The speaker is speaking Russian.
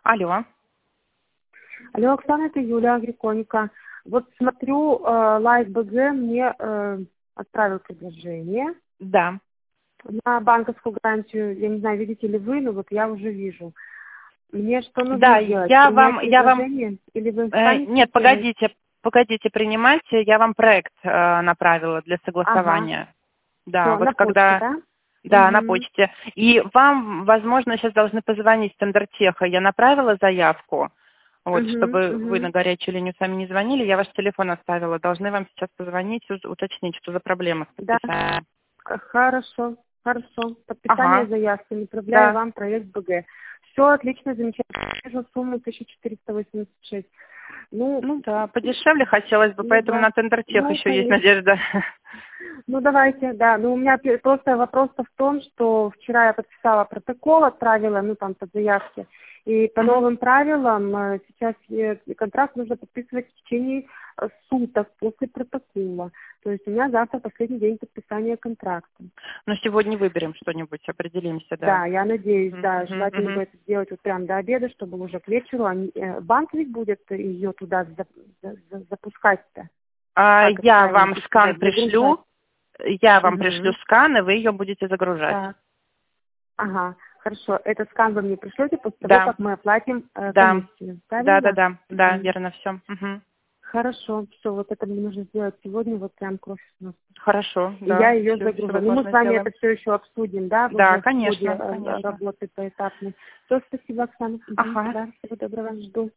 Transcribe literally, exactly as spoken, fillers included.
Алло. Алло, Оксана, это Юлия Агриконика. Вот смотрю, э, Лайф.БГ мне э, отправил предложение Да. на банковскую гарантию. Я не знаю, видите ли вы, но вот я уже вижу. Мне что нужно Да, сделать? я Принять вам, я вам, предложение? Или вы э, сами нет, всё делаете? погодите, погодите принимать, я вам проект э, направила для Ага. согласования. Да, Все, вот на почте, когда, да? да, на Угу. почте. И вам, возможно, сейчас должны позвонить Стандартеха. Я направила заявку, вот, Угу, чтобы вы на угу. горячую линию сами не звонили, я ваш телефон оставила. Должны вам сейчас позвонить, уз- уточнить, что за проблема с Да. подписанием. Э, Хорошо, хорошо. Подписание Ага, заявки. Направляю да. вам проект БГ. Все отлично, замечательно. Вижу сумму тысяча четыреста восемьдесят шесть. Ну, Ну да, подешевле хотелось бы, ну поэтому да. на Тендертех Ну, еще есть конечно. надежда. Ну, давайте, да. Ну, у меня пе- просто вопрос-то в том, что вчера я подписала протокол, отправила, ну, там, под заявки. И по Мгм. новым правилам э, сейчас э, контракт нужно подписывать в течение э, суток после протокола. То есть у меня завтра последний день подписания контракта. Но сегодня выберем что-нибудь, определимся, да. Да, я надеюсь, Мгм, да, мгм, желательно бы мгм. это сделать вот прям до обеда, чтобы уже к вечеру они, э, банк ведь будет ее туда за- за- за- запускать-то. А, Как это я правильно вам скан сказать, загружать. пришлю, я вам пришлю Угу. скан, и вы ее будете загружать. Так. Ага, хорошо. Этот скан вы мне пришлете после того, Да, как мы оплатим э, да, комиссию, да, да, правильно? да, да, Мгм. верно, все. Хорошо, все, вот это мне нужно сделать сегодня, вот прям кровь с носа. Хорошо, И я да, ее все, все загружу. Ну, мы с возможно вами это сделаем. все еще обсудим, да, Да, уже в ходе конечно, э, конечно. работы поэтапной. Все, спасибо, Оксана. Мгм. Ага. Да, всего доброго, жду.